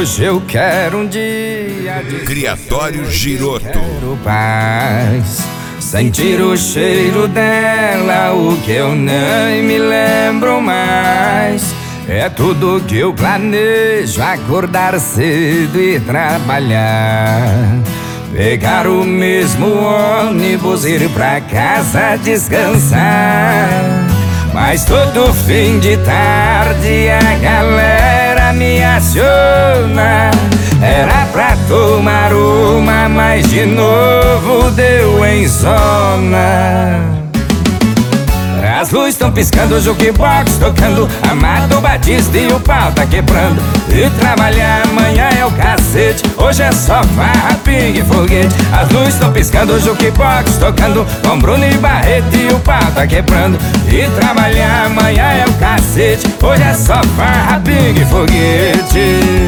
Hoje eu quero um dia de Criatório Giroto. Quero paz, sentir o cheiro dela, o que eu nem me lembro mais. É tudo que eu planejo, acordar cedo e trabalhar, pegar o mesmo ônibus, ir pra casa descansar. Mas todo fim de tarde a galera me aciona. Era pra tomar uma, mas de novo deu em zona. As luzes estão piscando, o jukebox tocando, Amado Batista e o pau tá quebrando. E trabalhar amanhã é o cacete, hoje é só farra, pingue e foguete. As luzes estão piscando, o jukebox tocando, com Bruno e Barreto e o pau tá quebrando. E trabalhar amanhã é o cacete, hoje é só farra, pingue e foguete.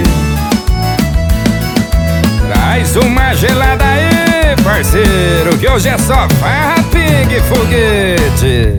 Traz uma gelada aí, parceiro, que hoje é só farra, pingue e foguete.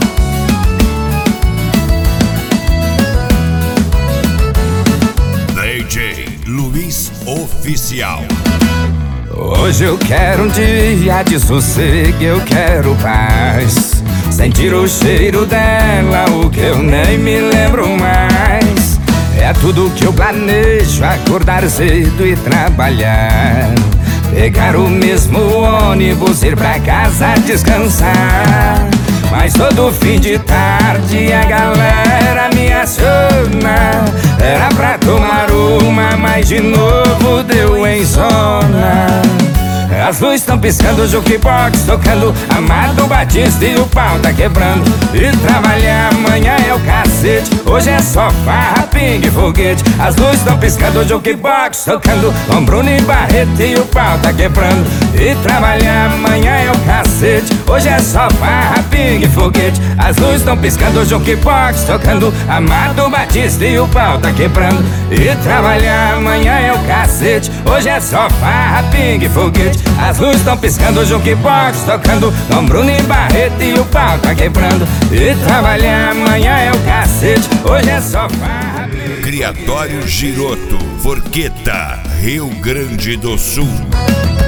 DJ Luiz Oficial. Hoje eu quero um dia de sossego, eu quero paz, sentir o cheiro dela, o que eu nem me lembro mais. É tudo que eu planejo, acordar cedo e trabalhar, pegar o mesmo ônibus, ir pra casa descansar. Mas todo fim de tarde a galera me aciona. Era pra tomar uma, mas de novo deu em zona. As luzes estão piscando, o jukebox tocando, Amado Batista e o pau tá quebrando. E trabalhar amanhã é o cacete, hoje é só farra, pingue e foguete. As luzes estão piscando, o jukebox tocando, com Bruno e Barreto e o pau tá quebrando. E trabalhar amanhã é o cacete, hoje é só farra, pingue e foguete. As luzes estão piscando, o jukebox tocando, Amado Batista e o pau tá quebrando. E trabalhar amanhã é o cacete, hoje é só farra, pingue e foguete. As luzes estão piscando, o jukebox tocando, com Bruno e Barreto e o pau tá quebrando. E trabalhar amanhã é o cacete, hoje é só farra. Criatório Giroto, Forqueta, Rio Grande do Sul.